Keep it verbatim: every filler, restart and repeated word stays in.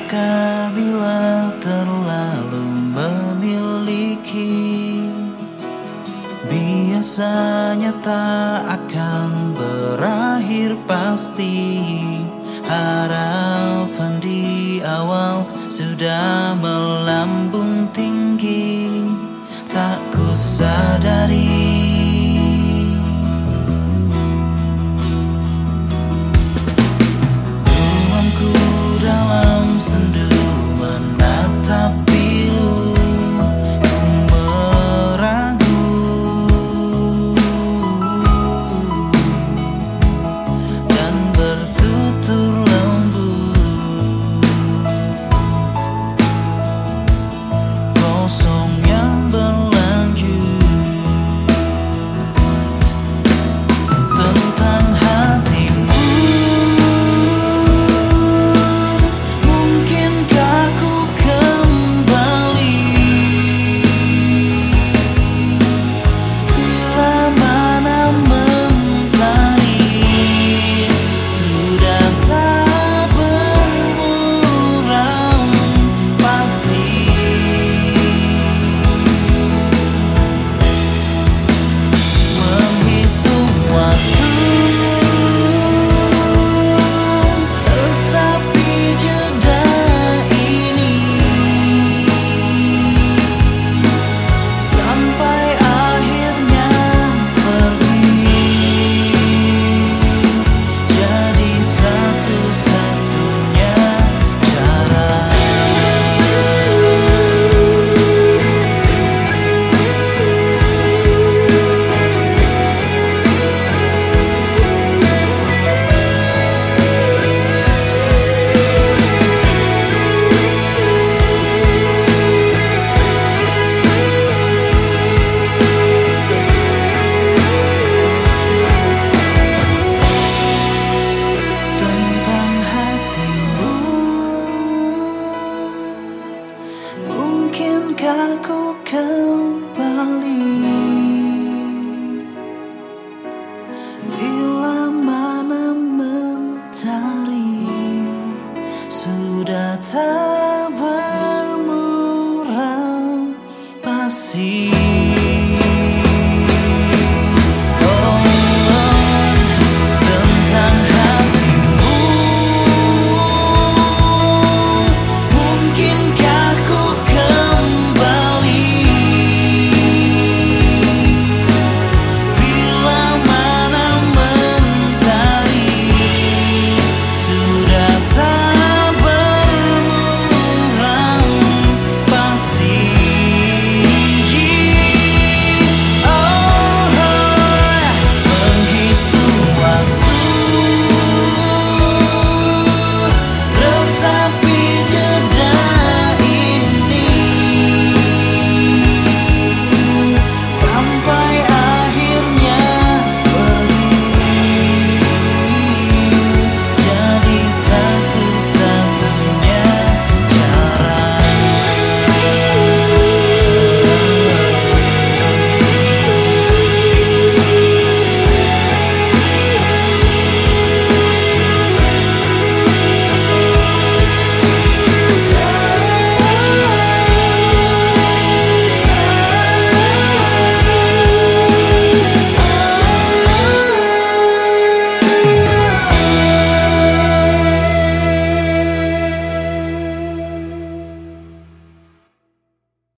Sudahkah bila terlalu memiliki, biasanya tak akan berakhir pasti. Harapan di awal sudah melambung tinggi, tak kusadari ruangku dalam sendu menatap pilu. Ku meragu dan bertutur lembut, kosong yang berlanjut tentang hatimu. Mungkinkah ku kembali bila mana mentari sudah tak bermuram pasti. Menghitung waktu, resapi jeda ini sampai akhirnya pergi, jadi satu-satunya cara. Tentang hatimu, mungkinkah ku kembali bila mana mentari sudah tak